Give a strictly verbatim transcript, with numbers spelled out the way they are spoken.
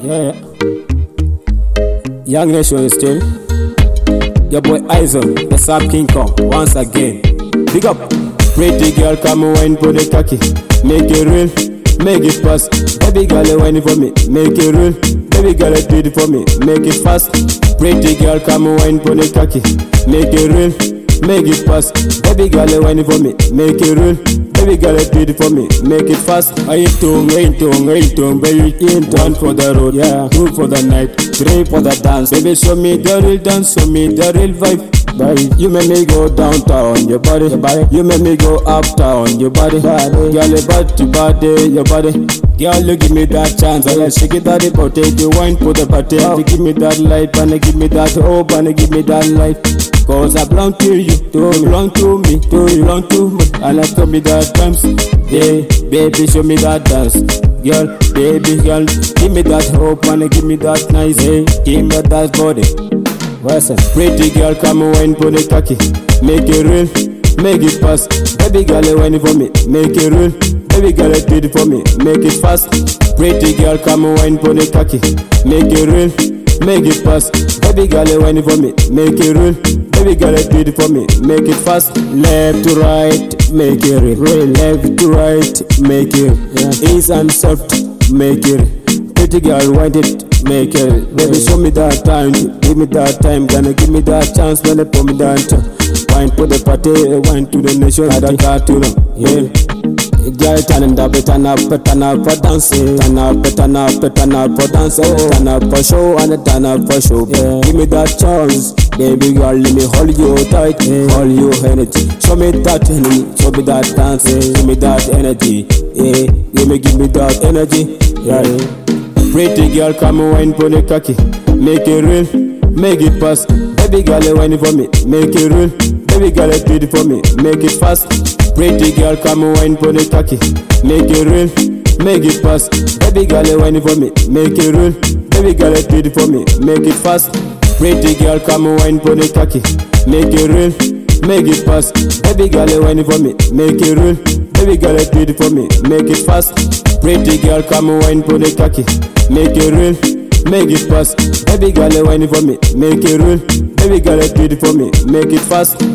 Yeah, Young Nation still. Your boy Izon, the Sub King Kong, once again. Big up. Pretty girl, come wine for the cocky. Make it real, make it fast. Baby girl, wine for me, make it real. Baby girl, do it for me, make it fast. Pretty girl, come wine for the cocky. Make it real, make it fast. Baby girl, wine for me, make it real. Baby girl, do it for me, make it fast. I ain't tongue, ain't tongue, ain't tongue. Baby, ain't one for the road, yeah. Two for the night, three for the dance. Baby, show me the real dance, show me the real vibe. Body. You make me go downtown, your body, your body. You make me go uptown, your body, body. Girl, your body, body, your body. Girl, you give me that chance, I shake it at the body. You wine for the body, you give me that light, and you give me that hope, and you give me that life. Cause I belong to you, to belong to me, to you belong to me. And I show me that dance, yeah, baby, show me that dance. Girl, baby, girl, give me that hope, and you give me that nice, hey, give me that body. Listen. Pretty girl, come wine for the cocky. Make it real, make it fast. Baby girl, wine for me, make it real. Baby girl, do it for me, make it fast. Pretty girl, come wine for the cocky. Make it real, make it fast. Baby girl, wine for me, make it real. Baby girl, do it for me, make it fast. Left to right, make it real. Left to right, make it yeah. Easy and soft, make it. Pretty girl, wine it. Make it, baby, show me that time, give me that time, gonna give me that chance when they put me down. Wine for the party, wine to the nation, I don't got to know, yeah. Girl, turn up, turn up, turn up for dancing, turn up, turn up, turn up for dancing, turn up for show and turn up for show. Yeah. Give me that chance, baby girl, let me hold you tight, yeah. Hold you energy, show me that energy, show me that dance, yeah. Give me that energy, yeah. Give me, give me that energy, yeah. yeah. Pretty girl, come wine for the cocky. Make it real, make it fast. Baby girl, wine for me, make it real. Baby girl, do it for me, make it fast. Pretty girl, come wine for the cocky. Make it real, make it fast. Baby girl, wine for me, make it real. Baby girl, do it for me, make it fast. Pretty girl, come wine for the cocky. Make it real, make it fast. Baby girl, wine for me, make it real. Baby girl, do it for me, make it fast. Pretty girl, come wine for the cocky. Make it real, make it fast. Baby girl, wine for me, make it real. Baby girl, do it for me, make it fast.